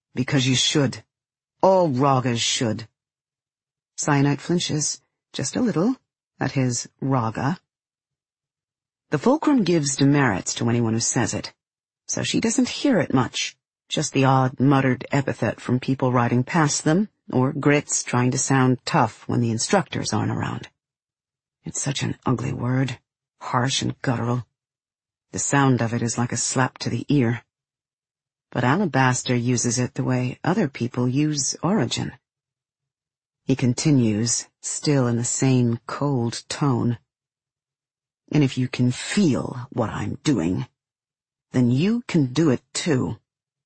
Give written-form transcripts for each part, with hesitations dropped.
Because you should. All ragas should. Cyanide flinches, just a little, at his raga. The fulcrum gives demerits to anyone who says it, so she doesn't hear it much, just the odd muttered epithet from people riding past them, or grits trying to sound tough when the instructors aren't around. It's such an ugly word, harsh and guttural. The sound of it is like a slap to the ear. But Alabaster uses it the way other people use Origin. He continues, still in the same cold tone. And if you can feel what I'm doing, then you can do it too.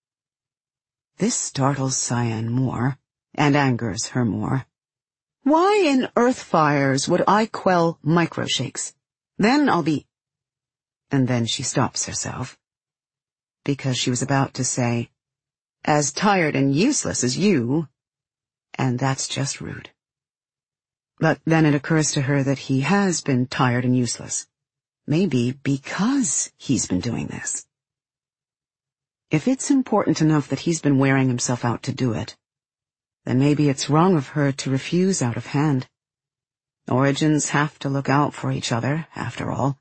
This startles Cyan more, and angers her more. Why in Earthfires would I quell microshakes? Then I'll be... And then she stops herself, because she was about to say, as tired and useless as you, and that's just rude. But then it occurs to her that he has been tired and useless, maybe because he's been doing this. If it's important enough that he's been wearing himself out to do it, then maybe it's wrong of her to refuse out of hand. Origins have to look out for each other, after all.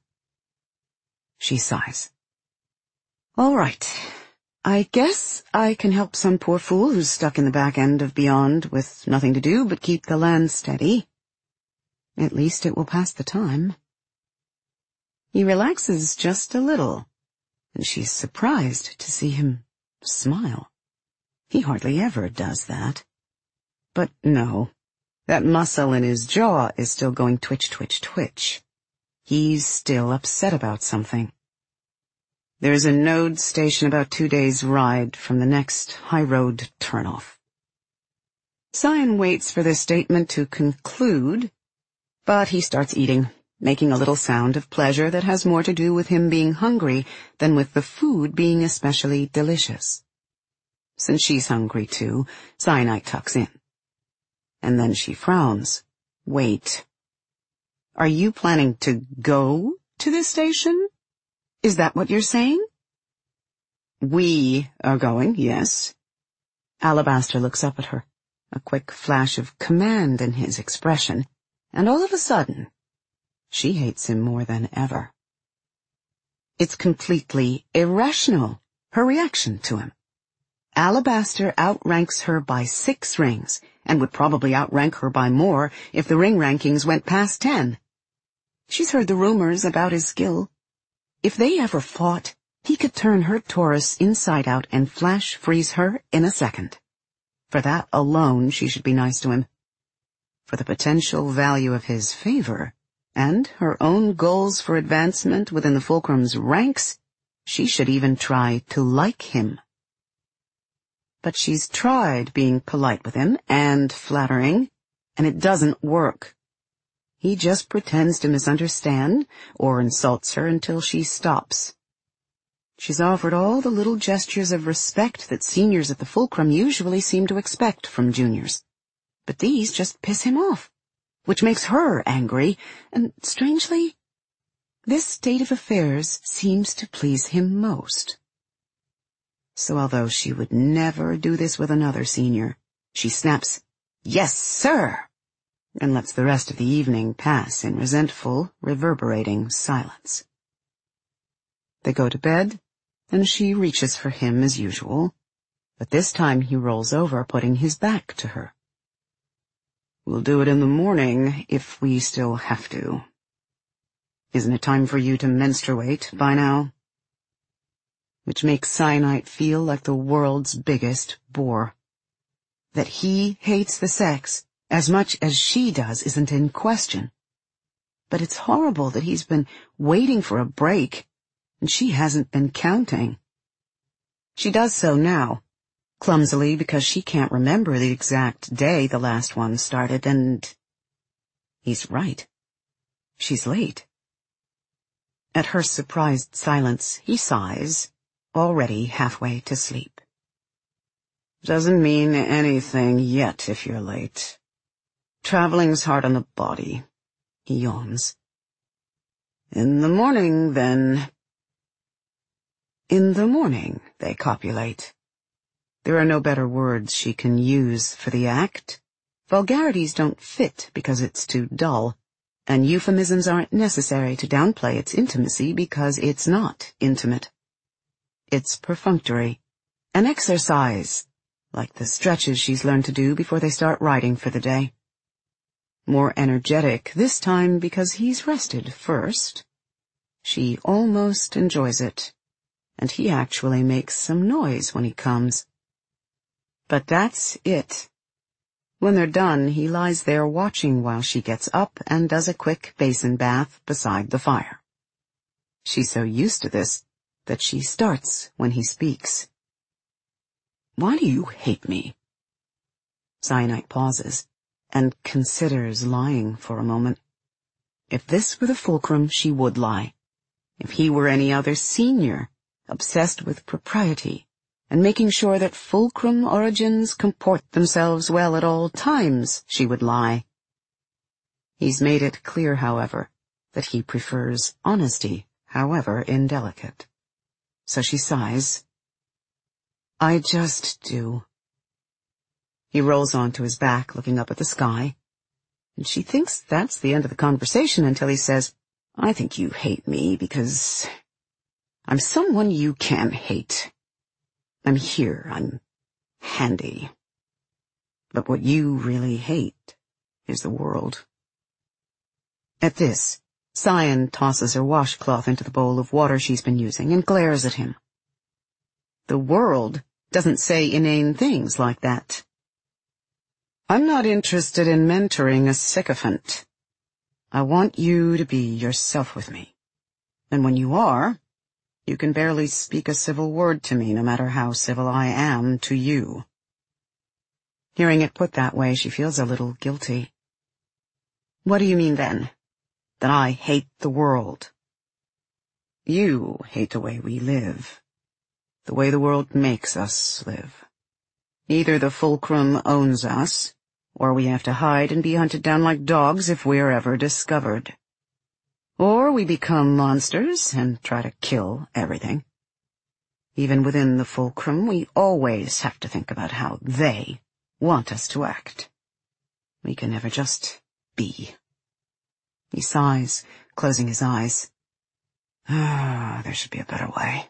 She sighs. All right. I guess I can help some poor fool who's stuck in the back end of Beyond with nothing to do but keep the land steady. At least it will pass the time. He relaxes just a little, and she's surprised to see him smile. He hardly ever does that. But no, that muscle in his jaw is still going twitch, twitch, twitch. He's still upset about something. There's a node station about 2 days' ride from the next high road turnoff. Cyan waits for this statement to conclude, but he starts eating, making a little sound of pleasure that has more to do with him being hungry than with the food being especially delicious. Since she's hungry too, Cyanide tucks in. And then she frowns. Wait. Are you planning to go to this station? Is that what you're saying? We are going, yes. Alabaster looks up at her, a quick flash of command in his expression, and all of a sudden, she hates him more than ever. It's completely irrational, her reaction to him. Alabaster outranks her by 6 rings, and would probably outrank her by more if the ring rankings went past 10. She's heard the rumors about his skill. If they ever fought, he could turn her Taurus inside out and flash freeze her in a second. For that alone, she should be nice to him. For the potential value of his favor, and her own goals for advancement within the Fulcrum's ranks, she should even try to like him. But she's tried being polite with him and flattering, and it doesn't work. He just pretends to misunderstand or insults her until she stops. She's offered all the little gestures of respect that seniors at the Fulcrum usually seem to expect from juniors. But these just piss him off, which makes her angry, and strangely, this state of affairs seems to please him most. So although she would never do this with another senior, she snaps, "Yes, sir!" and lets the rest of the evening pass in resentful, reverberating silence. They go to bed, and she reaches for him as usual, but this time he rolls over, putting his back to her. "We'll do it in the morning, if we still have to. Isn't it time for you to menstruate by now?" Which makes Cyanide feel like the world's biggest bore. That he hates the sex as much as she does isn't in question. But it's horrible that he's been waiting for a break, and she hasn't been counting. She does so now, clumsily because she can't remember the exact day the last one started, and he's right. She's late. At her surprised silence, he sighs, already halfway to sleep. "Doesn't mean anything yet if you're late. Traveling's hard on the body," he yawns. "In the morning, then." In the morning, they copulate. There are no better words she can use for the act. Vulgarities don't fit because it's too dull, and euphemisms aren't necessary to downplay its intimacy because it's not intimate. It's perfunctory, an exercise, like the stretches she's learned to do before they start riding for the day. More energetic this time because he's rested first. She almost enjoys it, and he actually makes some noise when he comes. But that's it. When they're done, he lies there watching while she gets up and does a quick basin bath beside the fire. She's so used to this that she starts when he speaks. "Why do you hate me?" Cyanide pauses and considers lying for a moment. If this were the Fulcrum, she would lie. If he were any other senior, obsessed with propriety and making sure that Fulcrum origins comport themselves well at all times, she would lie. He's made it clear, however, that he prefers honesty, however indelicate. So she sighs. "I just do." He rolls onto his back, looking up at the sky, and she thinks that's the end of the conversation until he says, "I think you hate me because I'm someone you can't hate. I'm here, I'm handy. But what you really hate is the world." At this, Cyan tosses her washcloth into the bowl of water she's been using and glares at him. The world doesn't say inane things like that. "I'm not interested in mentoring a sycophant. I want you to be yourself with me. And when you are, you can barely speak a civil word to me, no matter how civil I am to you." Hearing it put that way, she feels a little guilty. "What do you mean, then? That I hate the world?" "You hate the way we live. The way the world makes us live. Either the Fulcrum owns us, or we have to hide and be hunted down like dogs if we're ever discovered. Or we become monsters and try to kill everything. Even within the Fulcrum, we always have to think about how they want us to act. We can never just be." He sighs, closing his eyes. There should be a better way."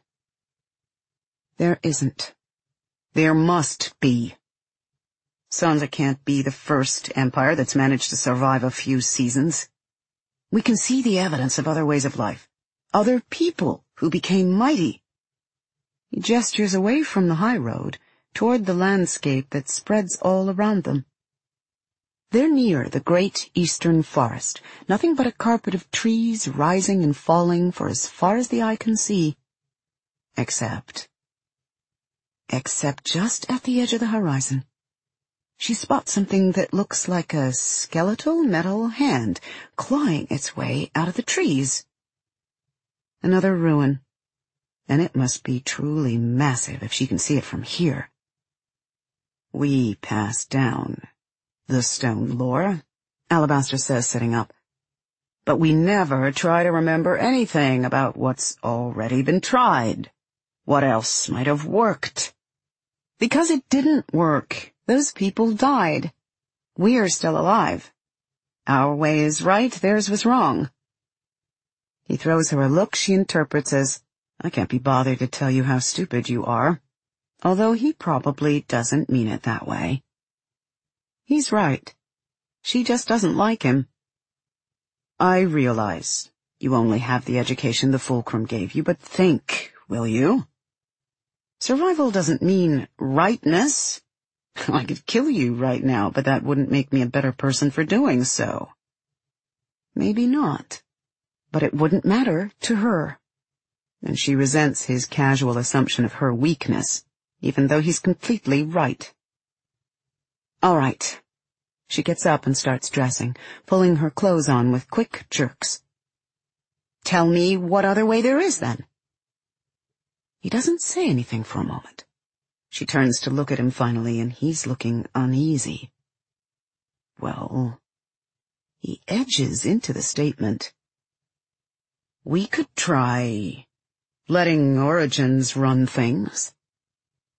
There isn't. There must be. Sansa can't be the first empire that's managed to survive a few seasons. We can see the evidence of other ways of life, other people who became mighty. He gestures away from the high road, toward the landscape that spreads all around them. They're near the great eastern forest, nothing but a carpet of trees rising and falling for as far as the eye can see. Except just at the edge of the horizon, she spots something that looks like a skeletal metal hand clawing its way out of the trees. Another ruin, and it must be truly massive if she can see it from here. "We pass down the stone lore," Alabaster says, sitting up. "But we never try to remember anything about what's already been tried. What else might have worked? Because it didn't work. Those people died. We're still alive. Our way is right, theirs was wrong." He throws her a look she interprets as, "I can't be bothered to tell you how stupid you are," although he probably doesn't mean it that way. He's right. She just doesn't like him. "I realize you only have the education the Fulcrum gave you, but think, will you? Survival doesn't mean rightness. I could kill you right now, but that wouldn't make me a better person for doing so." Maybe not, but it wouldn't matter to her. And she resents his casual assumption of her weakness, even though he's completely right. All right. She gets up and starts dressing, pulling her clothes on with quick jerks. "Tell me what other way there is, then." He doesn't say anything for a moment. She turns to look at him finally, and he's looking uneasy. Well, he edges into the statement. "We could try letting Origins run things."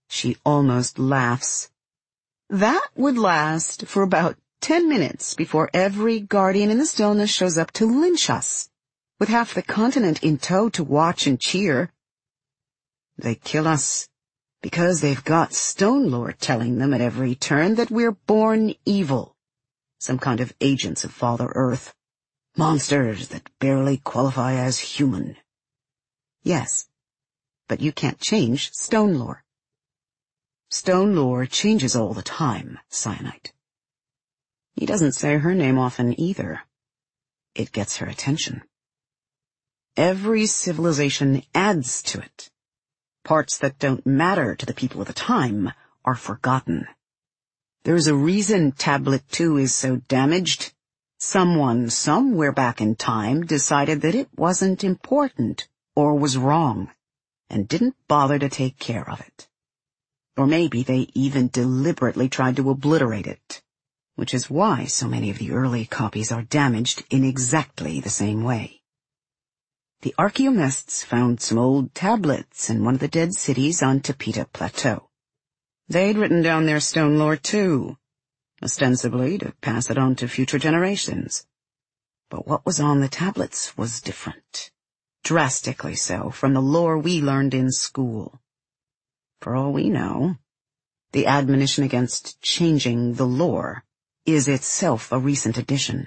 She almost laughs. That would last for about 10 minutes before every guardian in the stillness shows up to lynch us, with half the continent in tow to watch and cheer. They kill us because they've got stone lore telling them at every turn that we're born evil, some kind of agents of Father Earth, monsters that barely qualify as human. Yes, but you can't change stone lore. Stone lore changes all the time, Cyanite. He doesn't say her name often either. It gets her attention. Every civilization adds to it. Parts that don't matter to the people of the time are forgotten. There's a reason Tablet 2 is so damaged. Someone somewhere back in time decided that it wasn't important or was wrong and didn't bother to take care of it. Or maybe they even deliberately tried to obliterate it, which is why so many of the early copies are damaged in exactly the same way. The archaeomists found some old tablets in one of the dead cities on Tapeta Plateau. They'd written down their stone lore too, ostensibly to pass it on to future generations. But what was on the tablets was different, drastically so from the lore we learned in school. For all we know, the admonition against changing the lore is itself a recent addition.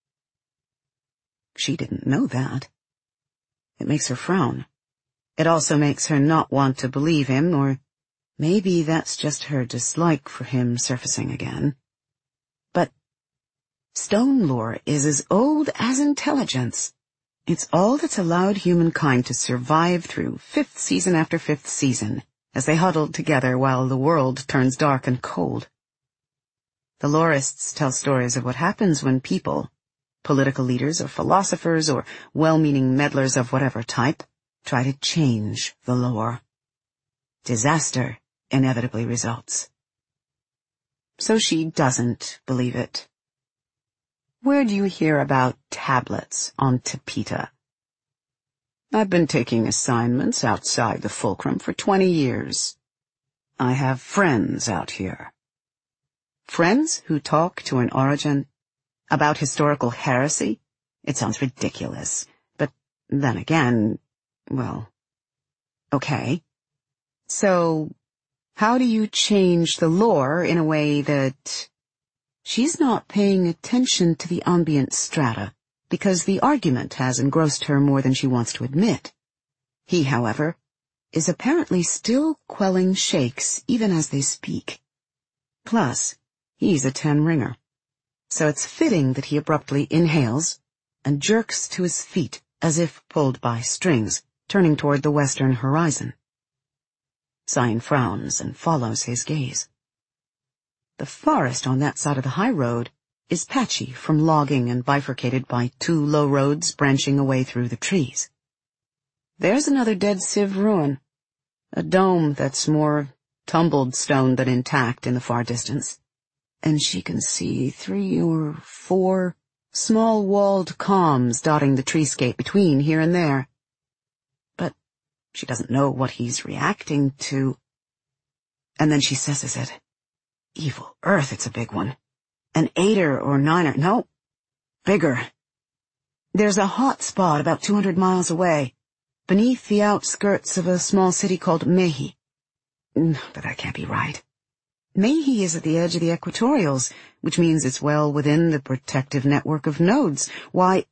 She didn't know that. It makes her frown. It also makes her not want to believe him, or maybe that's just her dislike for him surfacing again. But stone lore is as old as intelligence. It's all that's allowed humankind to survive through 5th season after 5th season, as they huddled together while the world turns dark and cold. The lorists tell stories of what happens when people, political leaders or philosophers or well-meaning meddlers of whatever type, try to change the lore. Disaster inevitably results. So she doesn't believe it. Where do you hear about tablets on Tapeta? I've been taking assignments outside the Fulcrum for 20 years. I have friends out here. Friends who talk to an Orogen about historical heresy? It sounds ridiculous, but then again, well, okay. So, how do you change the lore in a way that... She's not paying attention to the ambient strata, because the argument has engrossed her more than she wants to admit. He, however, is apparently still quelling shakes even as they speak. Plus, he's a 10-ringer. So it's fitting that he abruptly inhales and jerks to his feet as if pulled by strings, turning toward the western horizon. Cyan frowns and follows his gaze. The forest on that side of the high road is patchy from logging and bifurcated by 2 low roads branching away through the trees. There's another dead Civ ruin, a dome that's more tumbled stone than intact in the far distance. And she can see 3 or 4 small walled calms dotting the treescape between here and there. But she doesn't know what he's reacting to. And then she says it. Evil Earth, it's a big one. An 8er or 9er, no, bigger. There's a hot spot about 200 miles away, beneath the outskirts of a small city called Mehi. But that can't be right. Mehi is at the edge of the equatorials, which means it's well within the protective network of nodes. Why?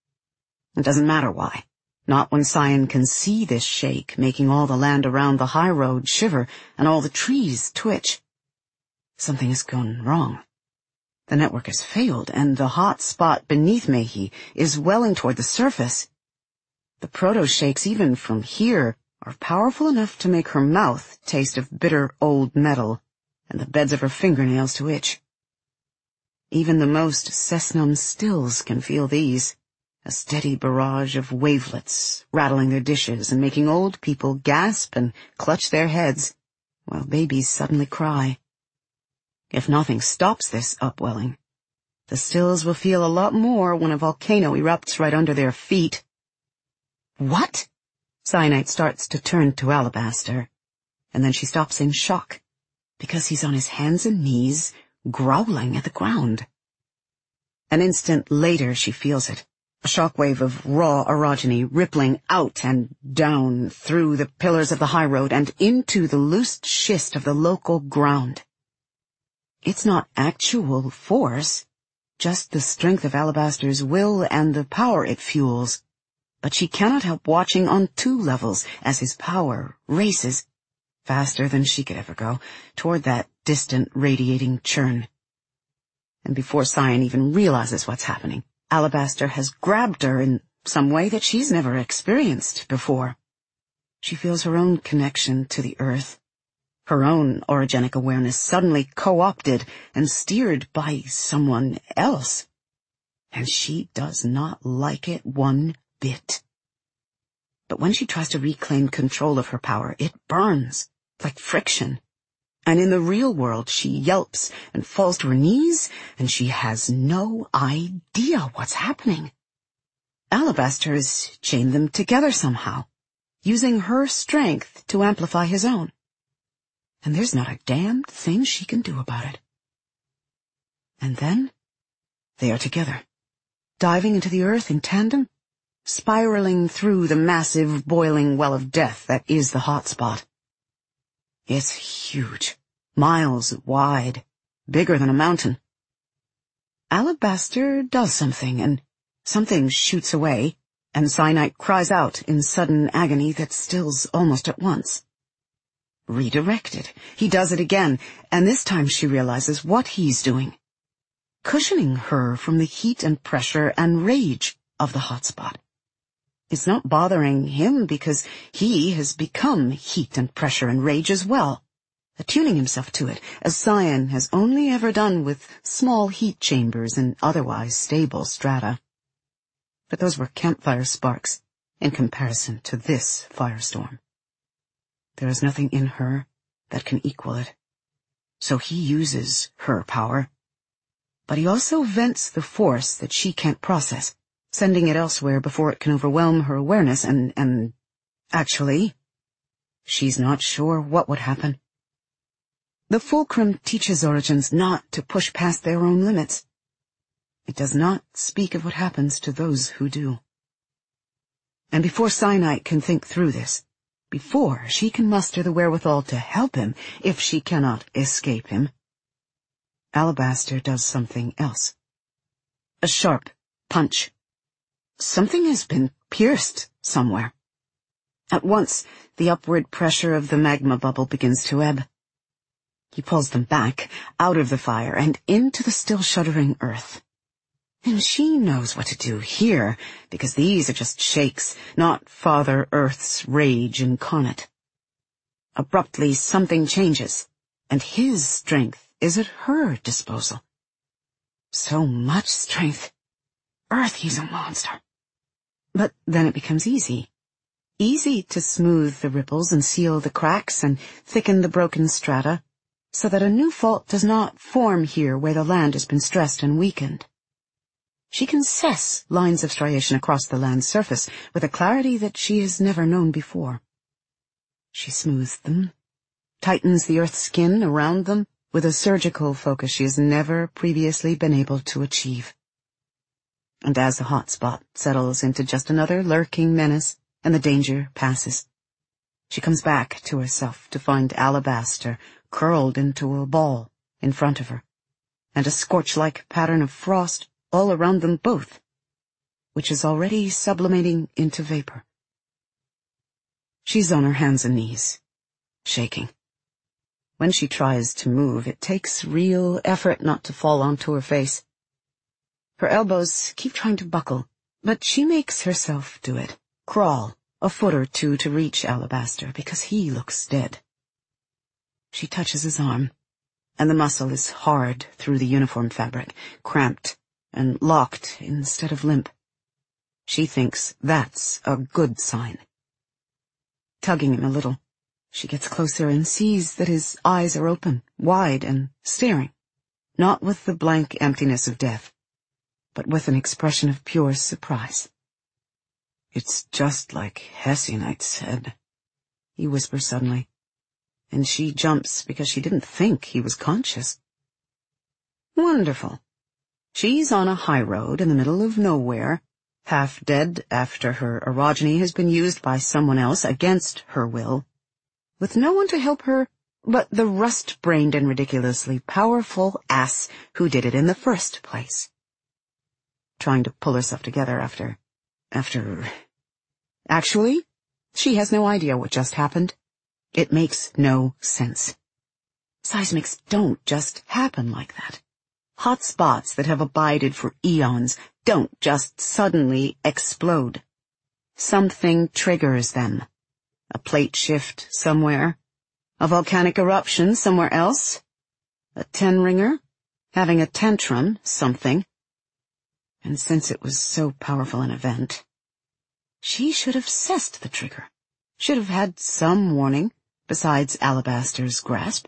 It doesn't matter why. Not when Cyan can see this shake, making all the land around the high road shiver and all the trees twitch. Something has gone wrong. The network has failed, and the hot spot beneath Mehi is welling toward the surface. The proto-shakes, even from here, are powerful enough to make her mouth taste of bitter old metal, and the beds of her fingernails to itch. Even the most Cessnum stills can feel these, a steady barrage of wavelets rattling their dishes and making old people gasp and clutch their heads, while babies suddenly cry. If nothing stops this upwelling, the stills will feel a lot more when a volcano erupts right under their feet. What? Cyanite starts to turn to Alabaster, and then she stops in shock, because he's on his hands and knees, growling at the ground. An instant later she feels it, a shockwave of raw orogeny rippling out and down through the pillars of the high road and into the loosed schist of the local ground. It's not actual force, just the strength of Alabaster's will and the power it fuels. But she cannot help watching on two levels as his power races, faster than she could ever go, toward that distant radiating churn. And before Cyan even realizes what's happening, Alabaster has grabbed her in some way that she's never experienced before. She feels her own connection to the earth, her own orogenic awareness suddenly co-opted and steered by someone else. And she does not like it one bit. But when she tries to reclaim control of her power, it burns like friction. And in the real world, she yelps and falls to her knees, and she has no idea what's happening. Alabaster has chained them together somehow, using her strength to amplify his own. And there's not a damned thing she can do about it. And then they are together, diving into the earth in tandem, spiraling through the massive boiling well of death that is the hot spot. It's huge, miles wide, bigger than a mountain. Alabaster does something, and something shoots away, and Cyanite cries out in sudden agony that stills almost at once. Redirected, he does it again, and this time she realizes what he's doing, cushioning her from the heat and pressure and rage of the hot spot. It's not bothering him because he has become heat and pressure and rage as well, attuning himself to it, as Cyan has only ever done with small heat chambers and otherwise stable strata. But those were campfire sparks in comparison to this firestorm. There is nothing in her that can equal it. So he uses her power. But he also vents the force that she can't process, sending it elsewhere before it can overwhelm her awareness and actually, she's not sure what would happen. The fulcrum teaches Origins not to push past their own limits. It does not speak of what happens to those who do. And before Cyanite can think through this, before she can muster the wherewithal to help him if she cannot escape him, Alabaster does something else. A sharp punch. Something has been pierced somewhere. At once, the upward pressure of the magma bubble begins to ebb. He pulls them back, out of the fire, and into the still shuddering earth. And she knows what to do here, because these are just shakes, not Father Earth's rage incarnate. Abruptly, something changes, and his strength is at her disposal. So much strength. Earth, he's a monster. But then it becomes easy. Easy to smooth the ripples and seal the cracks and thicken the broken strata, so that a new fault does not form here where the land has been stressed and weakened. She can assess lines of striation across the land's surface with a clarity that she has never known before. She smooths them, tightens the earth's skin around them with a surgical focus she has never previously been able to achieve. And as the hot spot settles into just another lurking menace and the danger passes, she comes back to herself to find Alabaster curled into a ball in front of her, and a scorch-like pattern of frost all around them both, which is already sublimating into vapor. She's on her hands and knees, shaking. When she tries to move, it takes real effort not to fall onto her face. Her elbows keep trying to buckle, but she makes herself do it, crawl a foot or two to reach Alabaster, because he looks dead. She touches his arm, and the muscle is hard through the uniform fabric, cramped and locked instead of limp. She thinks that's a good sign. Tugging him a little, she gets closer and sees that his eyes are open, wide, and staring, not with the blank emptiness of death, but with an expression of pure surprise. "It's just like Hesianite said," he whispers suddenly, and she jumps because she didn't think he was conscious. Wonderful. She's on a high road in the middle of nowhere, half dead after her orogeny has been used by someone else against her will, with no one to help her but the rust-brained and ridiculously powerful ass who did it in the first place. Trying to pull herself together after... Actually, she has no idea what just happened. It makes no sense. Seismics don't just happen like that. Hot spots that have abided for eons don't just suddenly explode. Something triggers them. A plate shift somewhere. A volcanic eruption somewhere else. A ten-ringer. Having a tantrum, something. And since it was so powerful an event, she should have sensed the trigger. Should have had some warning besides Alabaster's grasp.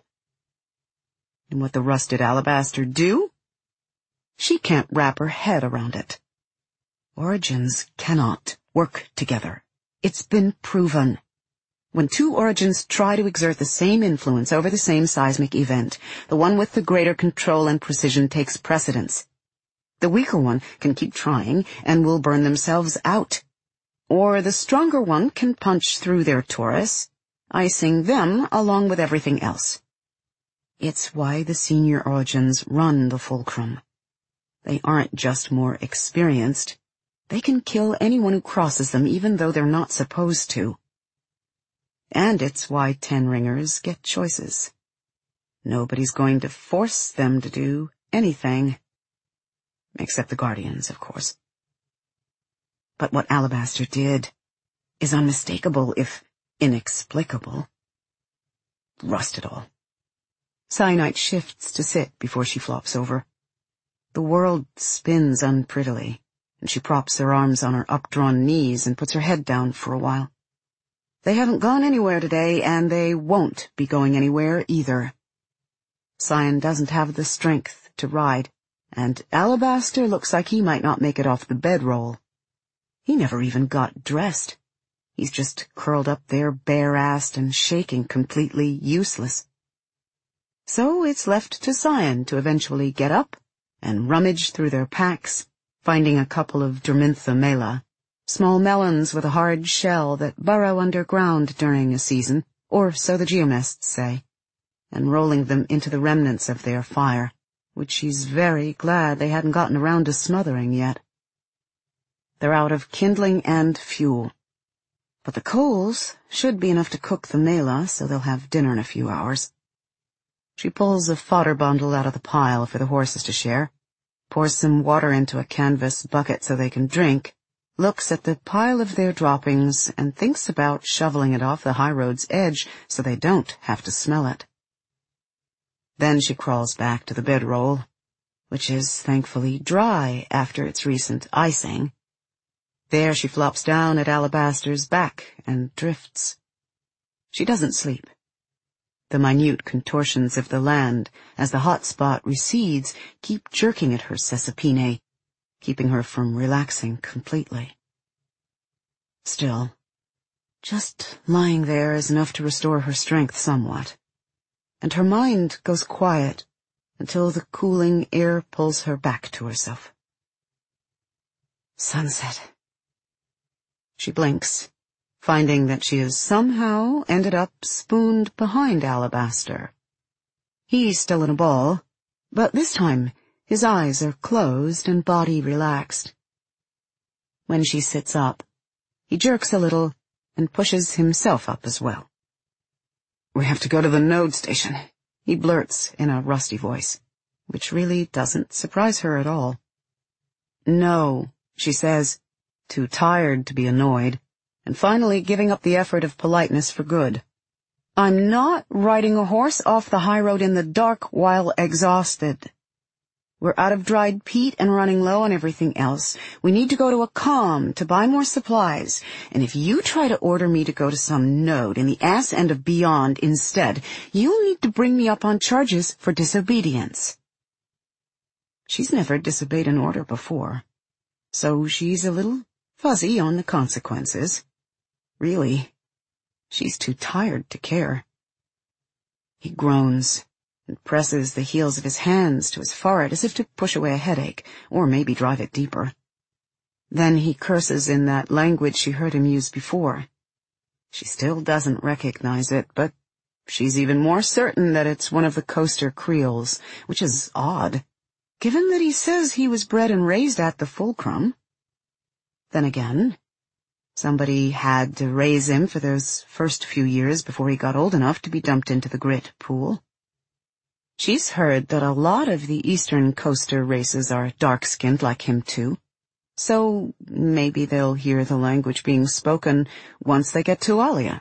And what the rusted alabaster do? She can't wrap her head around it. Origins cannot work together. It's been proven. When two origins try to exert the same influence over the same seismic event, the one with the greater control and precision takes precedence. The weaker one can keep trying and will burn themselves out. Or the stronger one can punch through their torus, icing them along with everything else. It's why the senior origins run the fulcrum. They aren't just more experienced. They can kill anyone who crosses them even though they're not supposed to. And it's why ten-ringers get choices. Nobody's going to force them to do anything. Except the Guardians, of course. But what Alabaster did is unmistakable, if inexplicable. Rust it all. Cyanite shifts to sit before she flops over. The world spins unprettily, and she props her arms on her updrawn knees and puts her head down for a while. They haven't gone anywhere today, and they won't be going anywhere either. Cyan doesn't have the strength to ride, and Alabaster looks like he might not make it off the bedroll. He never even got dressed. He's just curled up there bare-assed and shaking, completely useless. So it's left to Cyan to eventually get up and rummage through their packs, finding a couple of Dermintha mela, small melons with a hard shell that burrow underground during a season, or so the geomests say, and rolling them into the remnants of their fire, which she's very glad they hadn't gotten around to smothering yet. They're out of kindling and fuel, but the coals should be enough to cook the mela, so they'll have dinner in a few hours. She pulls a fodder bundle out of the pile for the horses to share, pours some water into a canvas bucket so they can drink, looks at the pile of their droppings, and thinks about shoveling it off the high road's edge so they don't have to smell it. Then she crawls back to the bedroll, which is thankfully dry after its recent icing. There she flops down at Alabaster's back and drifts. She doesn't sleep. The minute contortions of the land, as the hot spot recedes, keep jerking at her Cecipine, keeping her from relaxing completely. Still, just lying there is enough to restore her strength somewhat, and her mind goes quiet until the cooling air pulls her back to herself. Sunset. She blinks, finding that she has somehow ended up spooned behind Alabaster. He's still in a ball, but this time his eyes are closed and body relaxed. When she sits up, he jerks a little and pushes himself up as well. "We have to go to the node station," he blurts in a rusty voice, which really doesn't surprise her at all. "No," she says, too tired to be annoyed, and finally giving up the effort of politeness for good. "I'm not riding a horse off the high road in the dark while exhausted. We're out of dried peat and running low on everything else. We need to go to a comm to buy more supplies, and if you try to order me to go to some node in the ass end of beyond instead, you'll need to bring me up on charges for disobedience." She's never disobeyed an order before, so she's a little fuzzy on the consequences. Really, she's too tired to care. He groans and presses the heels of his hands to his forehead as if to push away a headache, or maybe drive it deeper. Then he curses in that language she heard him use before. She still doesn't recognize it, but she's even more certain that it's one of the coaster creoles, which is odd, given that he says he was bred and raised at the Fulcrum. Then again, somebody had to raise him for those first few years before he got old enough to be dumped into the grit pool. She's heard that a lot of the eastern coaster races are dark-skinned like him too, so maybe they'll hear the language being spoken once they get to Alia.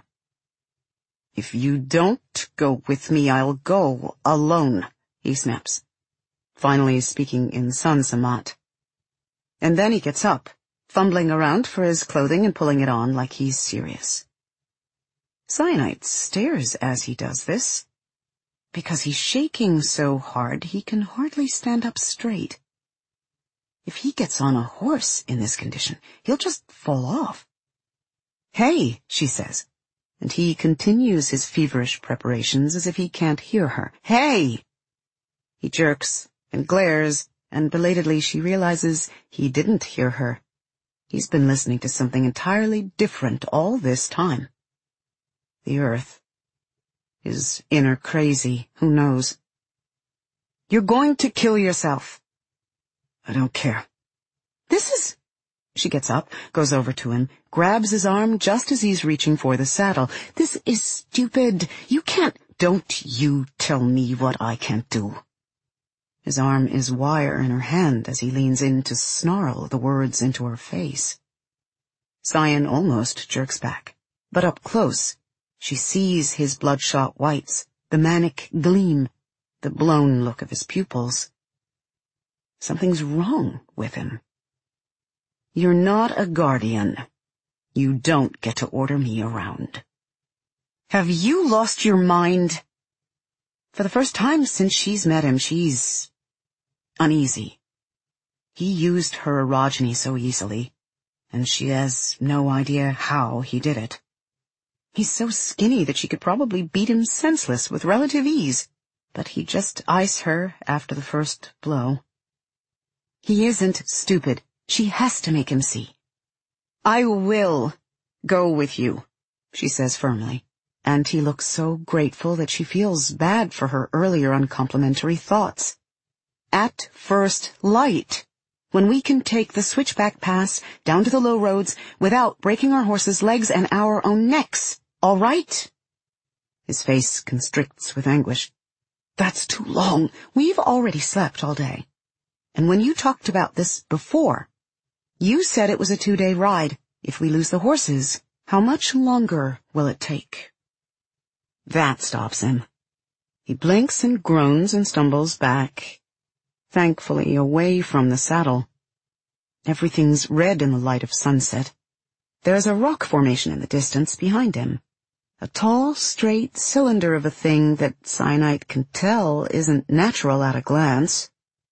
"If you don't go with me, I'll go alone," he snaps, finally speaking in Sansamat. And then he gets up, fumbling around for his clothing and pulling it on like he's serious. Cyanite stares as he does this, because he's shaking so hard he can hardly stand up straight. If he gets on a horse in this condition, he'll just fall off. "Hey," she says, and he continues his feverish preparations as if he can't hear her. "Hey!" He jerks and glares, and belatedly she realizes he didn't hear her. He's been listening to something entirely different all this time. The earth. His inner crazy, who knows? "You're going to kill yourself." "I don't care." She gets up, goes over to him, grabs his arm just as he's reaching for the saddle. "This is stupid. You can't." "Don't you tell me what I can't do." His arm is wire in her hand as he leans in to snarl the words into her face. Cyan almost jerks back, but up close, she sees his bloodshot whites, the manic gleam, the blown look of his pupils. Something's wrong with him. "You're not a guardian. You don't get to order me around." "Have you lost your mind?" For the first time since she's met him, she's uneasy. He used her orogeny so easily, and she has no idea how he did it. He's so skinny that she could probably beat him senseless with relative ease, but he'd just ice her after the first blow. He isn't stupid. She has to make him see. "I will go with you," she says firmly, and he looks so grateful that she feels bad for her earlier uncomplimentary thoughts. "At first light, when we can take the switchback pass down to the low roads without breaking our horses' legs and our own necks, all right?" His face constricts with anguish. "That's too long. We've already slept all day. And when you talked about this before, you said it was a 2-day ride. If we lose the horses, how much longer will it take?" That stops him. He blinks and groans and stumbles back, thankfully away from the saddle. Everything's red in the light of sunset. There's a rock formation in the distance behind him. A tall, straight cylinder of a thing that Cyanite can tell isn't natural at a glance.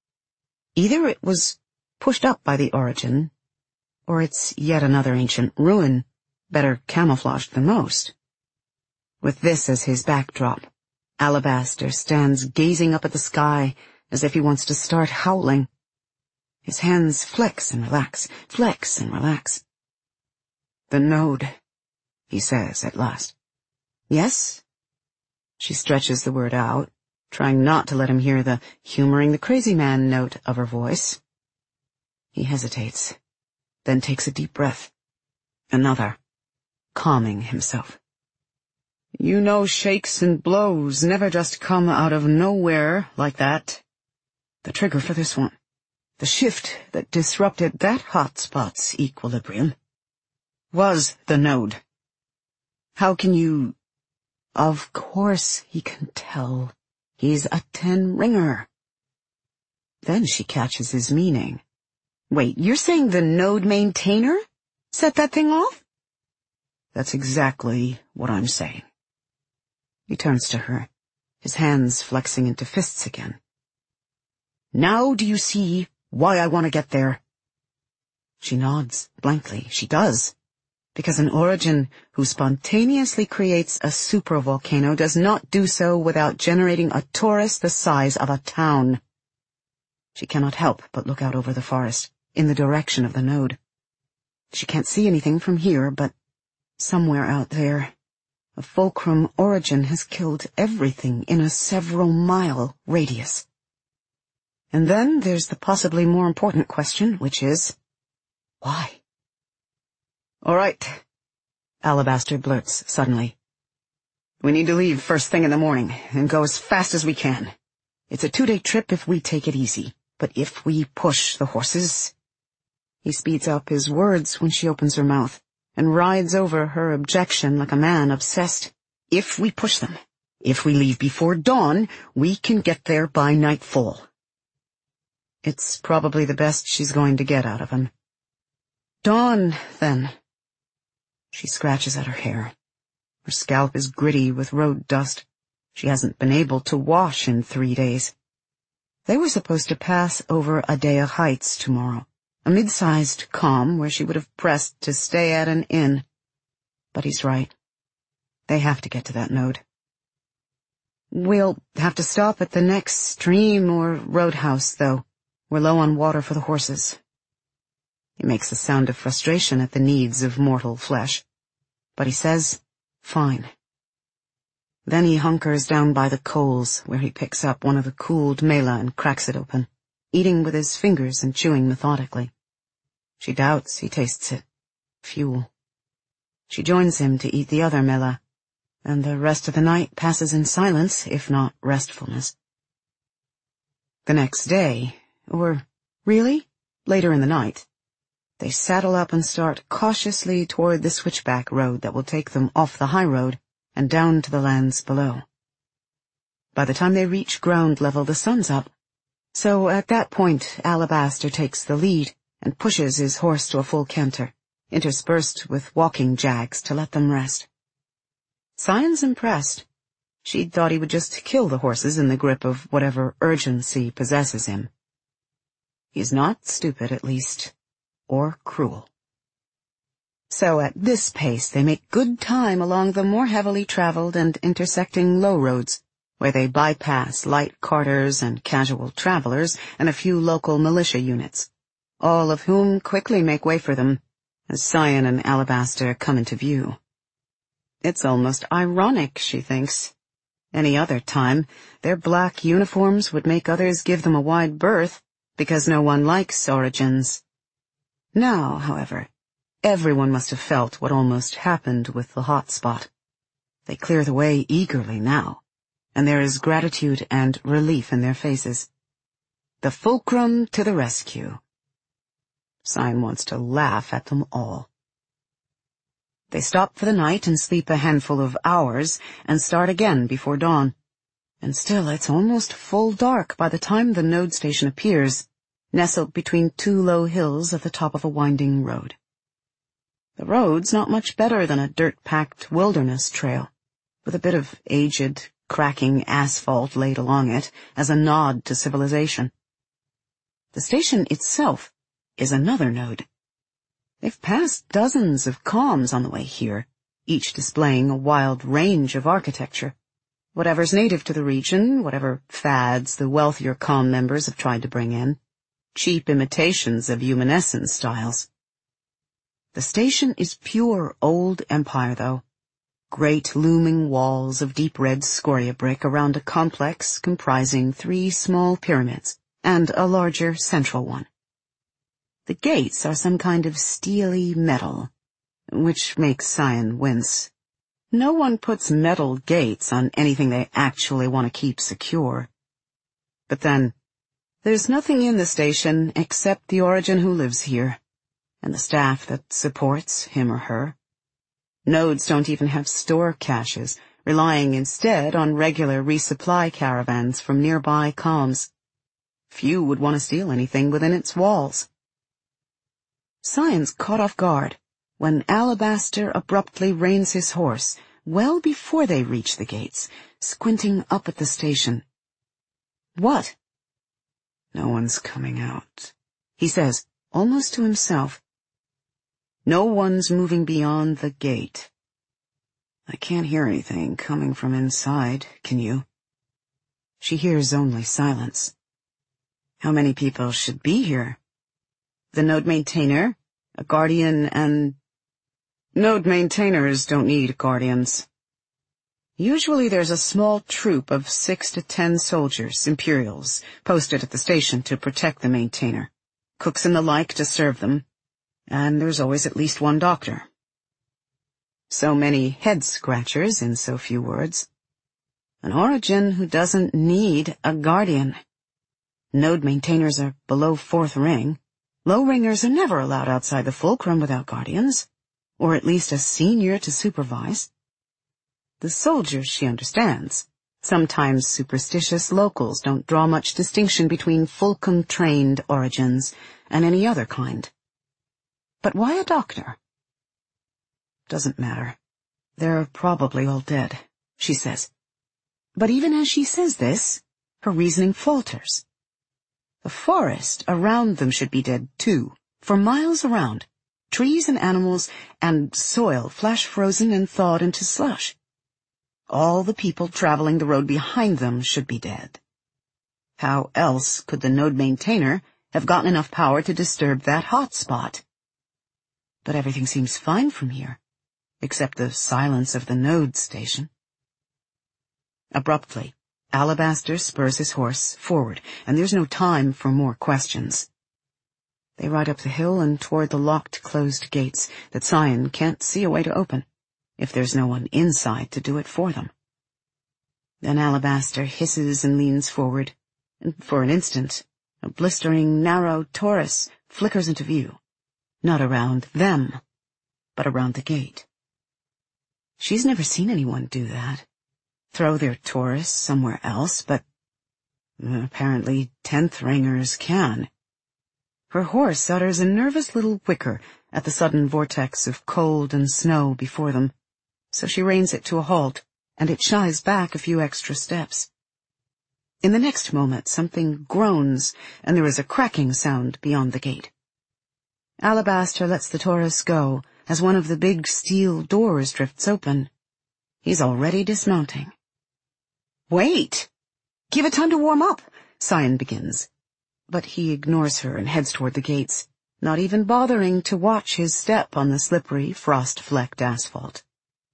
Either it was pushed up by the origin, or it's yet another ancient ruin, better camouflaged than most. With this as his backdrop, Alabaster stands gazing up at the sky as if he wants to start howling. His hands flex and relax, flex and relax. "The node," he says at last. "Yes?" She stretches the word out, trying not to let him hear the humoring the crazy man note of her voice. He hesitates, then takes a deep breath. Another, calming himself. "You know shakes and blows never just come out of nowhere like that. The trigger for this one, the shift that disrupted that hotspot's equilibrium, was the node. How can you—" Of course he can tell. He's a 10-ringer. Then she catches his meaning. "Wait, you're saying the node maintainer set that thing off?" "That's exactly what I'm saying." He turns to her, his hands flexing into fists again. "Now do you see why I want to get there?" She nods blankly. She does. because an Origin who spontaneously creates a supervolcano does not do so without generating a torus the size of a town. She cannot help but look out over the forest, in the direction of the node. She can't see anything from here, but somewhere out there, a fulcrum Origin has killed everything in a several-mile radius. And then there's the possibly more important question, which is, why? "All right," Alabaster blurts suddenly. "We need to leave first thing in the morning and go as fast as we can. It's a 2-day trip if we take it easy, but if we push the horses—" He speeds up his words when she opens her mouth and rides over her objection like a man obsessed. "If we push them, if we leave before dawn, we can get there by nightfall." It's probably the best she's going to get out of him. "Dawn, then." She scratches at her hair. Her scalp is gritty with road dust. She hasn't been able to wash in 3 days. They were supposed to pass over Adea Heights tomorrow, a mid-sized calm where she would have pressed to stay at an inn. But he's right. They have to get to that node. "We'll have to stop at the next stream or roadhouse, though. We're low on water for the horses." He makes a sound of frustration at the needs of mortal flesh, but he says, "Fine." Then he hunkers down by the coals, where he picks up one of the cooled mela and cracks it open, eating with his fingers and chewing methodically. She doubts he tastes it. Fuel. She joins him to eat the other mela, and the rest of the night passes in silence, if not restfulness. The next day, or really, later in the night, they saddle up and start cautiously toward the switchback road that will take them off the high road and down to the lands below. By the time they reach ground level, the sun's up, so at that point Alabaster takes the lead and pushes his horse to a full canter, interspersed with walking jags to let them rest. Cyan's impressed. She'd thought he would just kill the horses in the grip of whatever urgency possesses him. He's not stupid, at least, or cruel. So at this pace they make good time along the more heavily traveled and intersecting low roads, where they bypass light carters and casual travelers and a few local militia units, all of whom quickly make way for them as Cyan and Alabaster come into view. It's almost ironic, she thinks. Any other time, their black uniforms would make others give them a wide berth, because no one likes Origins. Now, however, everyone must have felt what almost happened with the hot spot. They clear the way eagerly now, and there is gratitude and relief in their faces. The fulcrum to the rescue. Cyan wants to laugh at them all. They stop for the night and sleep a handful of hours and start again before dawn. And still it's almost full dark by the time the node station appears, nestled between 2 low hills at the top of a winding road. The road's not much better than a dirt-packed wilderness trail, with a bit of aged, cracking asphalt laid along it as a nod to civilization. The station itself is another node. They've passed dozens of calms on the way here, each displaying a wild range of architecture. Whatever's native to the region, whatever fads the wealthier calm members have tried to bring in. Cheap imitations of Humanescent styles. The station is pure old empire, though. Great looming walls of deep red scoria brick around a complex comprising 3 small pyramids and a larger central one. The gates are some kind of steely metal, which makes Cyan wince. No one puts metal gates on anything they actually want to keep secure. But then, there's nothing in the station except the Origin who lives here, and the staff that supports him or her. Nodes don't even have store caches, relying instead on regular resupply caravans from nearby calms. Few would want to steal anything within its walls. Cyan's caught off guard when Alabaster abruptly reins his horse, well before they reach the gates, squinting up at the station. "What?" "No one's coming out," he says, almost to himself. No one's moving beyond the gate. I can't hear anything coming from inside, can you? She hears only silence. How many people should be here? The node maintainer, a guardian, and... Node maintainers don't need guardians. Usually there's a small troop of 6 to 10 soldiers, Imperials, posted at the station to protect the maintainer, cooks and the like to serve them, and there's always at least one doctor. So many head-scratchers in so few words. An Orogen who doesn't need a guardian. Node maintainers are below 4th ring. Low ringers are never allowed outside the fulcrum without guardians, or at least a senior to supervise. The soldiers, she understands. Sometimes superstitious locals don't draw much distinction between fulcrum-trained Orogens and any other kind. But why a doctor? Doesn't matter. They're probably all dead, she says. But even as she says this, her reasoning falters. The forest around them should be dead too, for miles around. Trees and animals and soil flash frozen and thawed into slush. All the people traveling the road behind them should be dead. How else could the node maintainer have gotten enough power to disturb that hot spot? But everything seems fine from here, except the silence of the node station. Abruptly, Alabaster spurs his horse forward, and there's no time for more questions. They ride up the hill and toward the locked, closed gates that Sion can't see a way to open, if there's no one inside to do it for them. Then Alabaster hisses and leans forward, and for an instant, a blistering, narrow torus flickers into view, not around them, but around the gate. She's never seen anyone do that. Throw their torus somewhere else, but apparently 10th ringers can. Her horse utters a nervous little whicker at the sudden vortex of cold and snow before them, so she reins it to a halt, and it shies back a few extra steps. In the next moment, something groans, and there is a cracking sound beyond the gate. Alabaster lets the torus go as one of the big steel doors drifts open. He's already dismounting. "Wait! Give it time to warm up," Sion begins. But he ignores her and heads toward the gates, not even bothering to watch his step on the slippery, frost-flecked asphalt.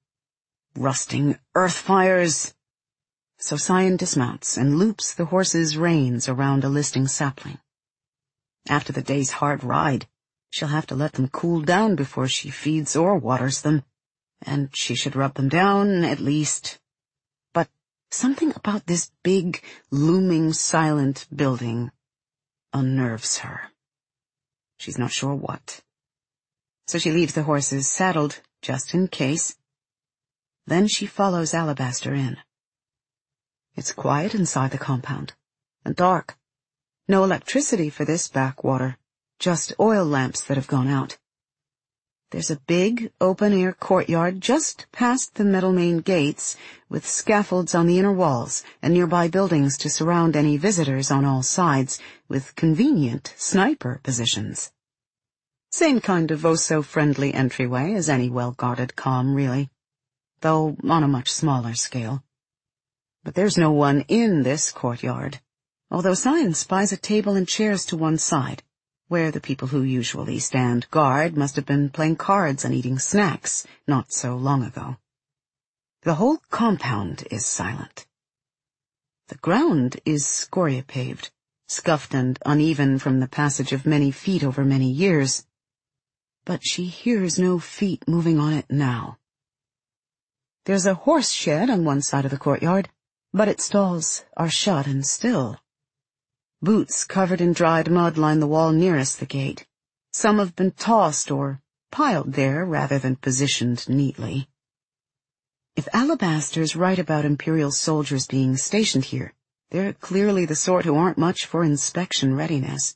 Rusting earth fires! So Sion dismounts and loops the horse's reins around a listing sapling. After the day's hard ride, she'll have to let them cool down before she feeds or waters them, and she should rub them down at least. But something about this big, looming, silent building unnerves her. She's not sure what. So she leaves the horses saddled, just in case. Then she follows Alabaster in. It's quiet inside the compound, and dark. No electricity for this backwater, just oil lamps that have gone out. There's a big, open-air courtyard just past the metal main gates, with scaffolds on the inner walls and nearby buildings to surround any visitors on all sides, with convenient sniper positions. Same kind of oh-so-friendly entryway as any well-guarded comm, really, though on a much smaller scale. But there's no one in this courtyard, although Sion spies a table and chairs to one side, where the people who usually stand guard must have been playing cards and eating snacks not so long ago. The whole compound is silent. The ground is scoria-paved, scuffed and uneven from the passage of many feet over many years, but she hears no feet moving on it now. There's a horse shed on one side of the courtyard, but its stalls are shut and still. Boots covered in dried mud line the wall nearest the gate. Some have been tossed or piled there rather than positioned neatly. If Alabaster's right about Imperial soldiers being stationed here, they're clearly the sort who aren't much for inspection readiness.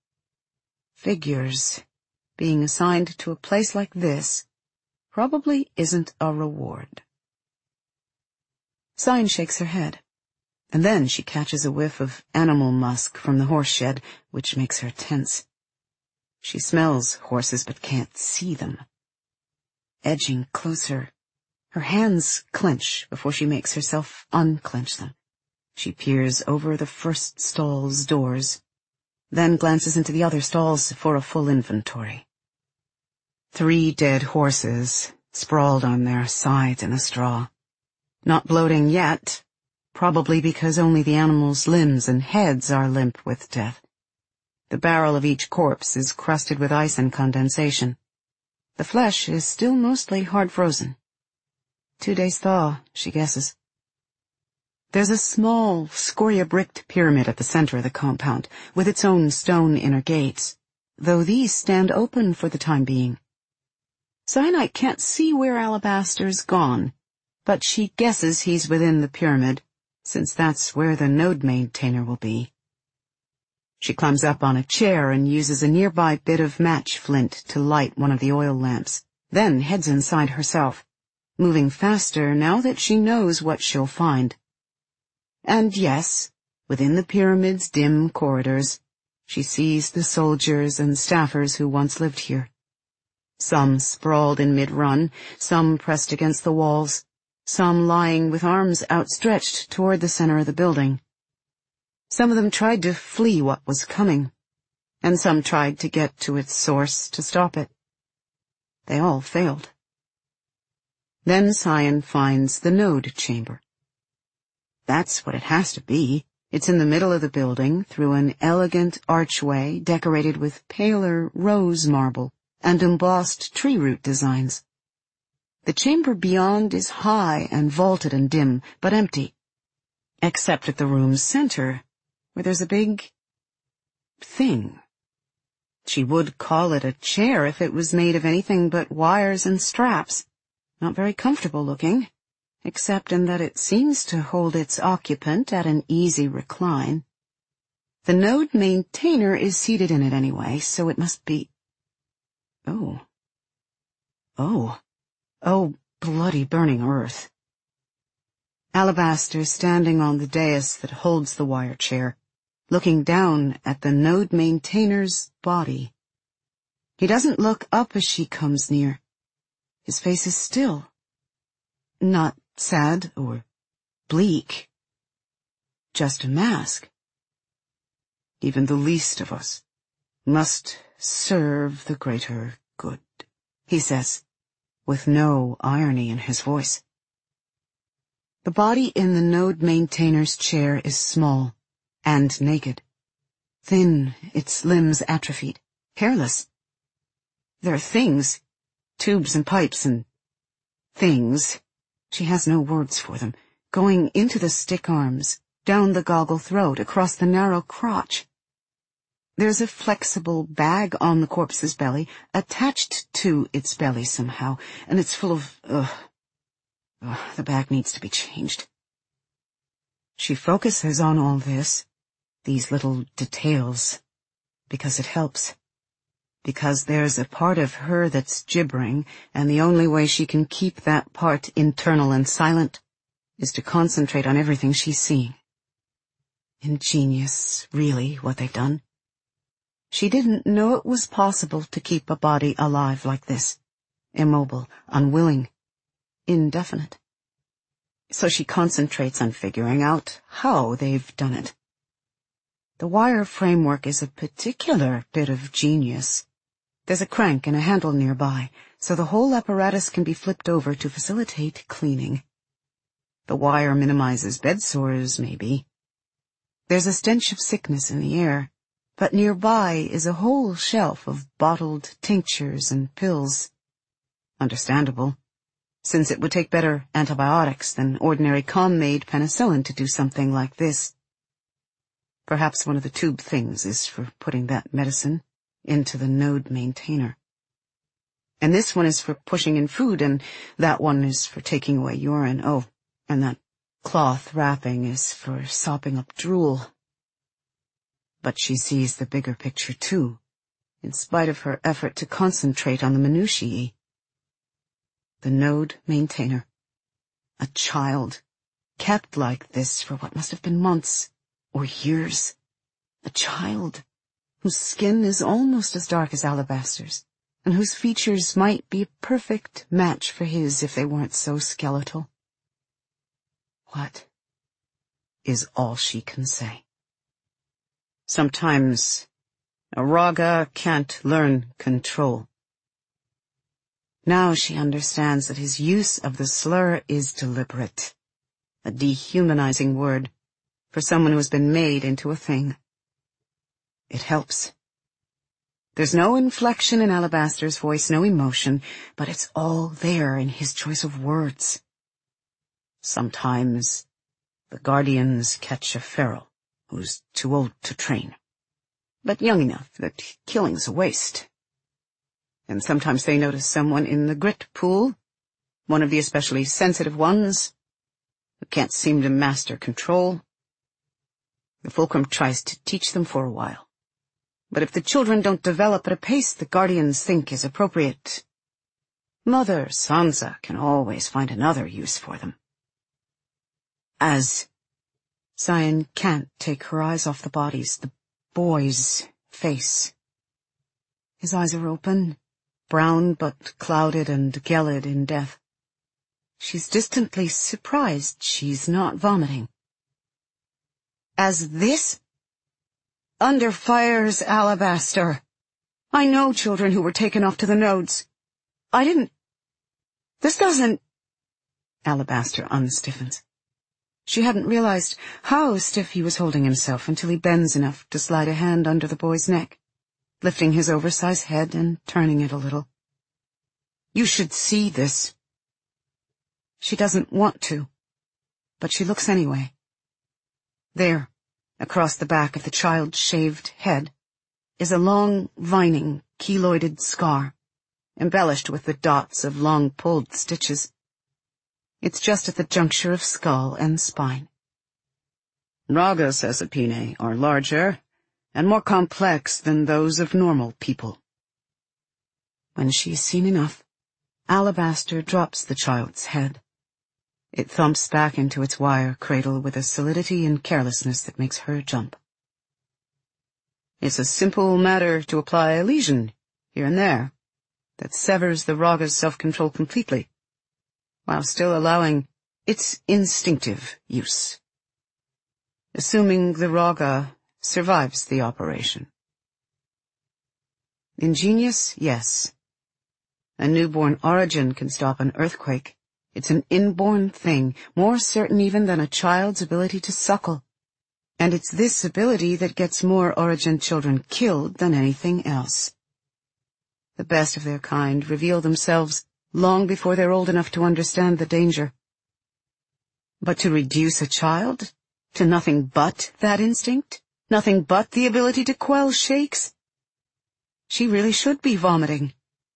Figures being assigned to a place like this probably isn't a reward. Sion shakes her head. And then she catches a whiff of animal musk from the horse shed, which makes her tense. She smells horses but can't see them. Edging closer, her hands clench before she makes herself unclench them. She peers over the first stall's doors, then glances into the other stalls for a full inventory. 3 dead horses, sprawled on their sides in the straw. Not bloating yet, probably because only the animals' limbs and heads are limp with death. The barrel of each corpse is crusted with ice and condensation. The flesh is still mostly hard-frozen. 2 days thaw, she guesses. There's a small, scoria-bricked pyramid at the center of the compound, with its own stone inner gates, though these stand open for the time being. Cyanide can't see where Alabaster's gone, but she guesses he's within the pyramid, since that's where the node maintainer will be. She climbs up on a chair and uses a nearby bit of match flint to light one of the oil lamps, then heads inside herself, moving faster now that she knows what she'll find. And yes, within the pyramid's dim corridors, she sees the soldiers and staffers who once lived here. Some sprawled in mid-run, some pressed against the walls, some lying with arms outstretched toward the center of the building. Some of them tried to flee what was coming, and some tried to get to its source to stop it. They all failed. Then Cyan finds the node chamber. That's what it has to be. It's in the middle of the building, through an elegant archway decorated with paler rose marble and embossed tree root designs. The chamber beyond is high and vaulted and dim, but empty, except at the room's center, where there's a big thing. She would call it a chair if it was made of anything but wires and straps. Not very comfortable looking, except in that it seems to hold its occupant at an easy recline. The node maintainer is seated in it anyway, so it must be... Oh, bloody burning earth. Alabaster standing on the dais that holds the wire chair, looking down at the node maintainer's body. He doesn't look up as she comes near. His face is still. Not sad or bleak. Just a mask. Even the least of us must serve the greater good, he says, with no irony in his voice. The body in the node maintainer's chair is small and naked. Thin, its limbs atrophied, hairless. There are things, tubes and pipes and things, she has no words for them, going into the stick arms, down the goggle throat, across the narrow crotch. There's a flexible bag on the corpse's belly, attached to its belly somehow, and it's full of, the bag needs to be changed. She focuses on all this, these little details, because it helps. Because there's a part of her that's gibbering, and the only way she can keep that part internal and silent is to concentrate on everything she's seeing. Ingenious, really, what they've done. She didn't know it was possible to keep a body alive like this, immobile, unwilling, indefinite. So she concentrates on figuring out how they've done it. The wire framework is a particular bit of genius. There's a crank and a handle nearby, so the whole apparatus can be flipped over to facilitate cleaning. The wire minimizes bed sores, maybe. There's a stench of sickness in the air, but nearby is a whole shelf of bottled tinctures and pills. Understandable, since it would take better antibiotics than ordinary calm-made penicillin to do something like this. Perhaps one of the tube things is for putting that medicine into the node maintainer. And this one is for pushing in food, and that one is for taking away urine. Oh, and that cloth wrapping is for sopping up drool. But she sees the bigger picture too, in spite of her effort to concentrate on the minutiae. The node maintainer. A child, kept like this for what must have been months or years. A child whose skin is almost as dark as Alabaster's, and whose features might be a perfect match for his if they weren't so skeletal. What is all she can say? Sometimes a Raga can't learn control. Now she understands that his use of the slur is deliberate, a dehumanizing word for someone who has been made into a thing. It helps. There's no inflection in Alabaster's voice, no emotion, but it's all there in his choice of words. Sometimes the guardians catch a feral who's too old to train, but young enough that killing's a waste. And sometimes they notice someone in the grit pool, one of the especially sensitive ones, who can't seem to master control. The fulcrum tries to teach them for a while, but if the children don't develop at a pace the guardians think is appropriate, Mother Sansa can always find another use for them. As Sion can't take her eyes off the bodies, the boy's face. His eyes are open, brown but clouded and gelid in death. She's distantly surprised she's not vomiting. As this? Under fire's Alabaster. I know children who were taken off to the nodes. This doesn't... Alabaster unstiffens. She hadn't realized how stiff he was holding himself until he bends enough to slide a hand under the boy's neck, lifting his oversized head and turning it a little. You should see this. She doesn't want to, but she looks anyway. There, across the back of the child's shaved head, is a long, vining, keloided scar, embellished with the dots of long-pulled stitches. It's just at the juncture of skull and spine. Raga Caesalpinae are larger and more complex than those of normal people. When she's seen enough, Alabaster drops the child's head. It thumps back into its wire cradle with a solidity and carelessness that makes her jump. It's a simple matter to apply a lesion, here and there, that severs the Raga's self-control completely, while still allowing its instinctive use. Assuming the Raga survives the operation. Ingenious, yes. A newborn origin can stop an earthquake. It's an inborn thing, more certain even than a child's ability to suckle. And it's this ability that gets more origin children killed than anything else. The best of their kind reveal themselves long before they're old enough to understand the danger. But to reduce a child to nothing but that instinct, nothing but the ability to quell shakes, she really should be vomiting.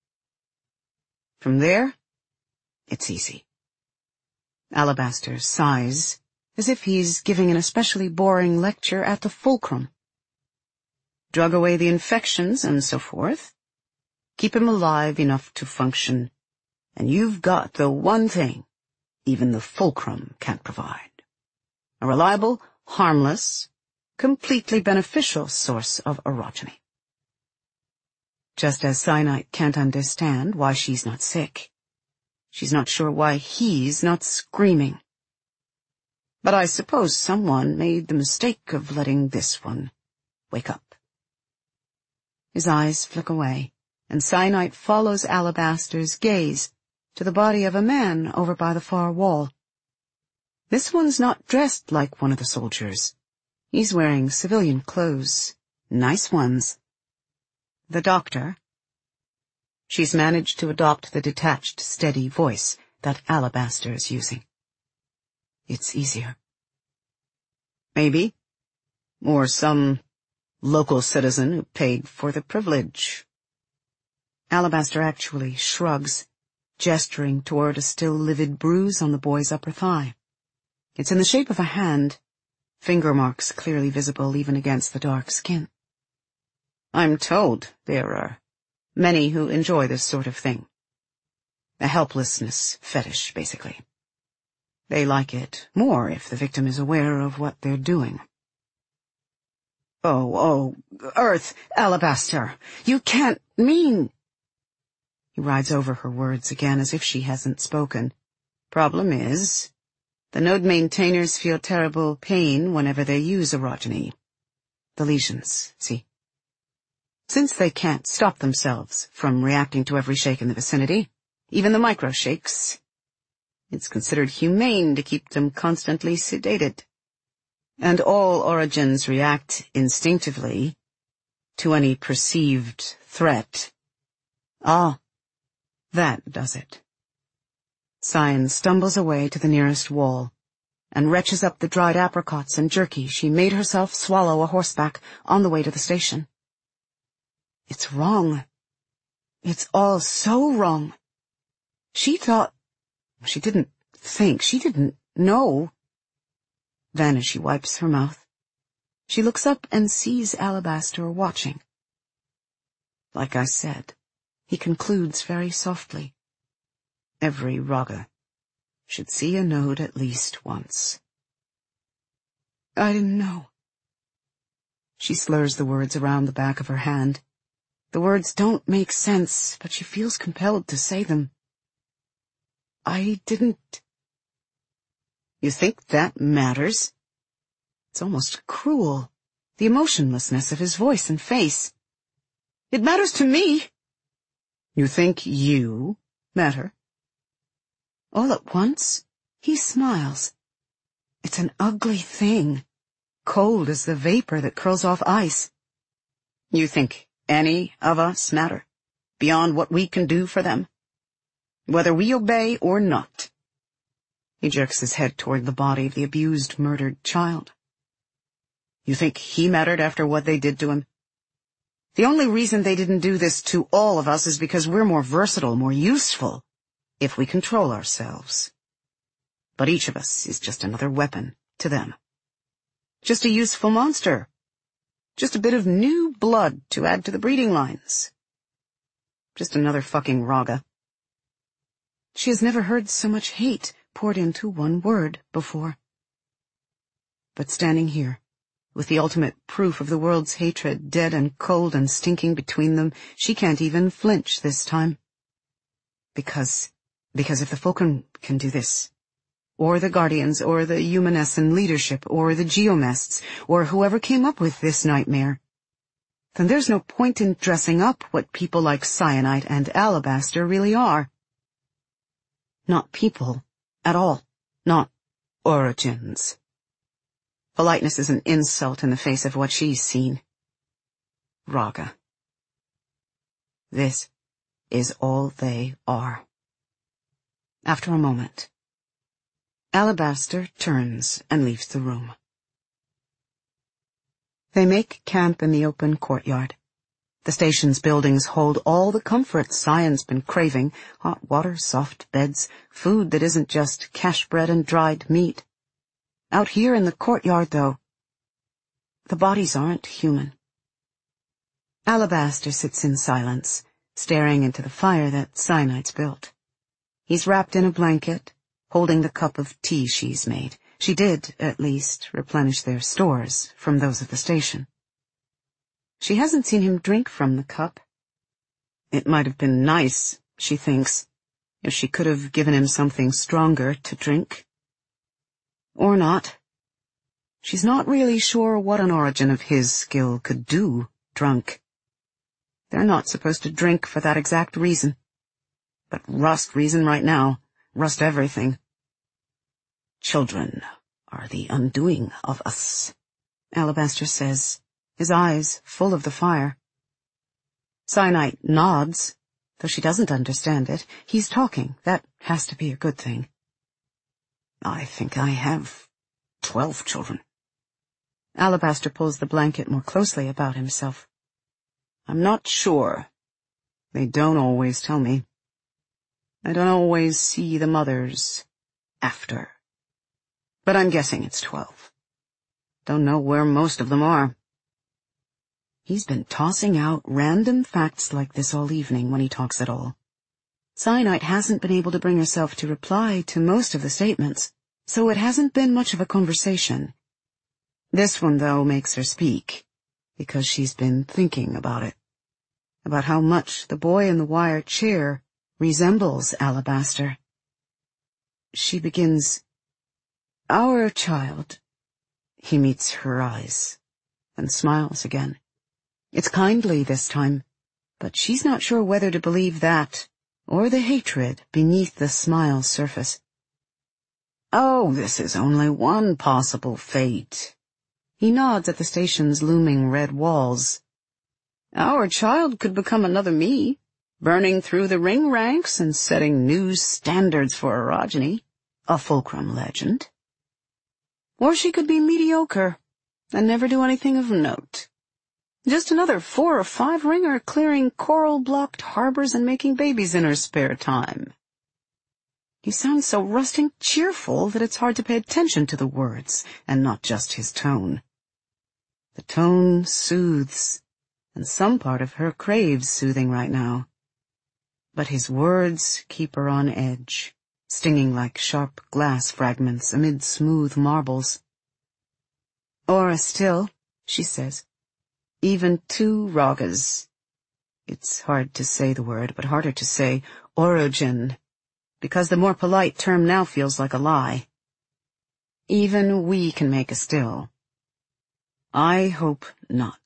From there, it's easy. Alabaster sighs, as if he's giving an especially boring lecture at the fulcrum. Drug away the infections and so forth. Keep him alive enough to function, and you've got the one thing even the fulcrum can't provide. A reliable, harmless, completely beneficial source of orogeny. Just as Cyanite can't understand why she's not sick, she's not sure why he's not screaming. But I suppose someone made the mistake of letting this one wake up. His eyes flick away, and Cyanite follows Alabaster's gaze to the body of a man over by the far wall. This one's not dressed like one of the soldiers. He's wearing civilian clothes, nice ones. The doctor. She's managed to adopt the detached, steady voice that Alabaster is using. It's easier. Maybe. Or some local citizen who paid for the privilege. Alabaster actually shrugs, gesturing toward a still livid bruise on the boy's upper thigh. It's in the shape of a hand, finger marks clearly visible even against the dark skin. I'm told there are many who enjoy this sort of thing. A helplessness fetish, basically. They like it more if the victim is aware of what they're doing. Oh, Earth, Alabaster, you can't mean... He rides over her words again as if she hasn't spoken. Problem is, the node maintainers feel terrible pain whenever they use orogeny. The lesions, see? Since they can't stop themselves from reacting to every shake in the vicinity, even the micro shakes, it's considered humane to keep them constantly sedated. And all orogens react instinctively to any perceived threat. Ah, that does it. Cyan stumbles away to the nearest wall and retches up the dried apricots and jerky she made herself swallow a horseback on the way to the station. It's wrong. It's all so wrong. She thought... She didn't think. She didn't know. Then, as she wipes her mouth, she looks up and sees Alabaster watching. Like I said, he concludes very softly. Every Raga should see a node at least once. I didn't know. She slurs the words around the back of her hand. The words don't make sense, but she feels compelled to say them. I didn't... You think that matters? It's almost cruel, the emotionlessness of his voice and face. It matters to me. You think you matter? All at once, he smiles. It's an ugly thing, cold as the vapor that curls off ice. You think any of us matter, beyond what we can do for them? Whether we obey or not. He jerks his head toward the body of the abused, murdered child. You think he mattered after what they did to him? The only reason they didn't do this to all of us is because we're more versatile, more useful, if we control ourselves. But each of us is just another weapon to them. Just a useful monster. Just a bit of new blood to add to the breeding lines. Just another fucking Raga. She has never heard so much hate poured into one word before. But standing here, with the ultimate proof of the world's hatred dead and cold and stinking between them, she can't even flinch this time. Because if the Fulcrum can do this, or the Guardians, or the Humanescent leadership, or the Geomests, or whoever came up with this nightmare, then there's no point in dressing up what people like Cyanite and Alabaster really are. Not people at all. Not orogens. Politeness is an insult in the face of what she's seen. Raga. This is all they are. After a moment, Alabaster turns and leaves the room. They make camp in the open courtyard. The station's buildings hold all the comforts Cyan's been craving: hot water, soft beds, food that isn't just cash bread and dried meat. Out here in the courtyard, though, the bodies aren't human. Alabaster sits in silence, staring into the fire that Cyanite's built. He's wrapped in a blanket, holding the cup of tea she's made. She did, at least, replenish their stores from those of the station. She hasn't seen him drink from the cup. It might have been nice, she thinks, if she could have given him something stronger to drink. Or not. She's not really sure what an orogen of his skill could do, drunk. They're not supposed to drink for that exact reason. But rust reason right now. Rust everything. Children are the undoing of us, Alabaster says, his eyes full of the fire. Cyanite nods, though she doesn't understand it. He's talking. That has to be a good thing. I think I have 12 children. Alabaster pulls the blanket more closely about himself. I'm not sure. They don't always tell me. I don't always see the mothers after. But I'm guessing it's 12. Don't know where most of them are. He's been tossing out random facts like this all evening when he talks at all. Cyanite hasn't been able to bring herself to reply to most of the statements, so it hasn't been much of a conversation. This one, though, makes her speak, because she's been thinking about it, about how much the boy in the wire chair resembles Alabaster. She begins, "Our child." He meets her eyes and smiles again. It's kindly this time, but she's not sure whether to believe that or the hatred beneath the smile's surface. "Oh, this is only one possible fate." He nods at the station's looming red walls. "Our child could become another me, burning through the ring ranks and setting new standards for orogeny, a Fulcrum legend. Or she could be mediocre and never do anything of note. Just another 4 or 5 ringer clearing coral-blocked harbors and making babies in her spare time." He sounds so rusting cheerful that it's hard to pay attention to the words and not just his tone. The tone soothes, and some part of her craves soothing right now. But his words keep her on edge, stinging like sharp glass fragments amid smooth marbles. "Or still," she says, "even 2 Ragas." It's hard to say the word, but harder to say orogen, because the more polite term now feels like a lie. "Even we can make a still." "I hope not."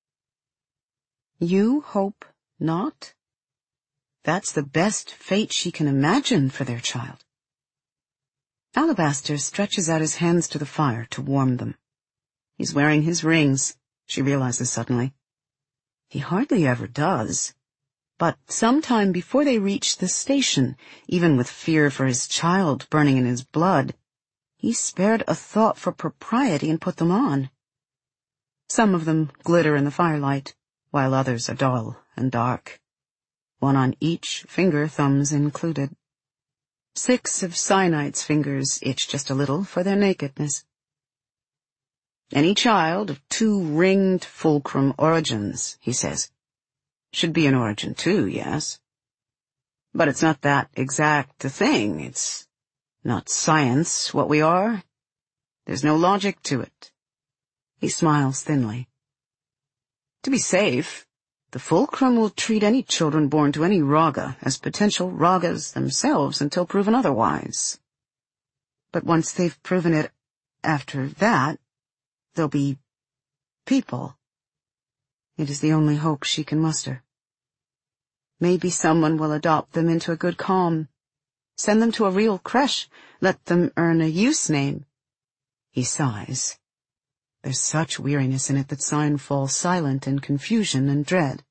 "You hope not?" That's the best fate she can imagine for their child. Alabaster stretches out his hands to the fire to warm them. He's wearing his rings, she realizes suddenly. He hardly ever does. But sometime before they reach the station, even with fear for his child burning in his blood, he spared a thought for propriety and put them on. Some of them glitter in the firelight, while others are dull and dark. 1 on each finger, thumbs included. 6 of Cyanite's fingers itch just a little for their nakedness. "Any child of 2 ringed fulcrum origins," he says. "Should be an origin too, yes. But it's not that exact a thing. It's not science what we are. There's no logic to it." He smiles thinly. "To be safe, the fulcrum will treat any children born to any Raga as potential Ragas themselves until proven otherwise. But once they've proven it, after that, they'll be people. It is the only hope she can muster. Maybe someone will adopt them into a good calm, send them to a real creche, let them earn a use name." He sighs. There's such weariness in it that Cyan falls silent in confusion and dread.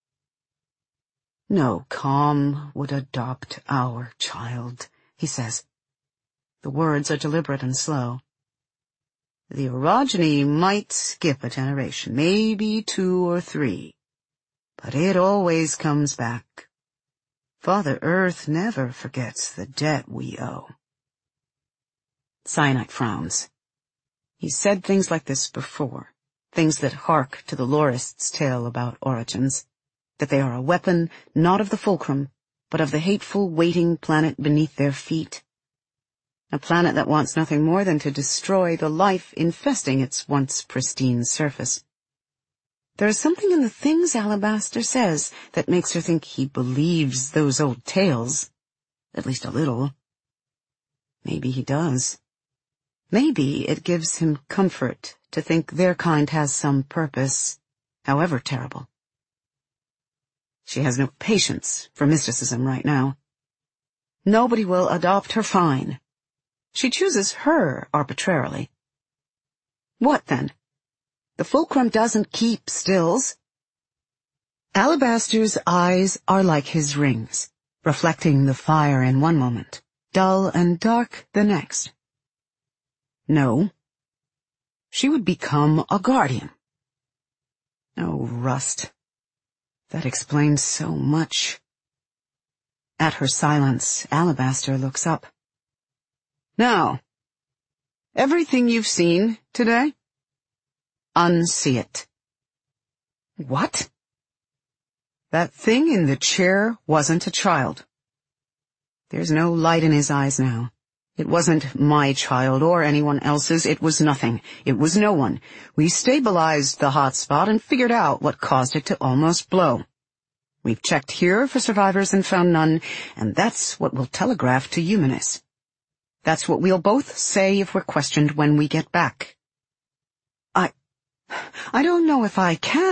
"No calm would adopt our child," he says. The words are deliberate and slow. "The orogeny might skip a generation, maybe 2 or 3. But it always comes back. Father Earth never forgets the debt we owe." Cyanite frowns. He's said things like this before, things that hark to the lorist's tale about origins, that they are a weapon not of the fulcrum, but of the hateful waiting planet beneath their feet. A planet that wants nothing more than to destroy the life infesting its once pristine surface. There is something in the things Alabaster says that makes her think he believes those old tales, at least a little. Maybe he does. Maybe it gives him comfort to think their kind has some purpose, however terrible. She has no patience for mysticism right now. Nobody will adopt her fine. She chooses her arbitrarily. What then? The fulcrum doesn't keep stills. Alabaster's eyes are like his rings, reflecting the fire in one moment, dull and dark the next. No. She would become a guardian. Oh, Rust. That explains so much. At her silence, Alabaster looks up. "Now, everything you've seen today, unsee it." "What?" "That thing in the chair wasn't a child." There's no light in his eyes now. It wasn't my child or anyone else's. It was nothing. It was no one. We stabilized the hotspot and figured out what caused it to almost blow. We've checked here for survivors and found none, and that's what we'll telegraph to Humanus. That's what we'll both say if we're questioned when we get back. I don't know if I can.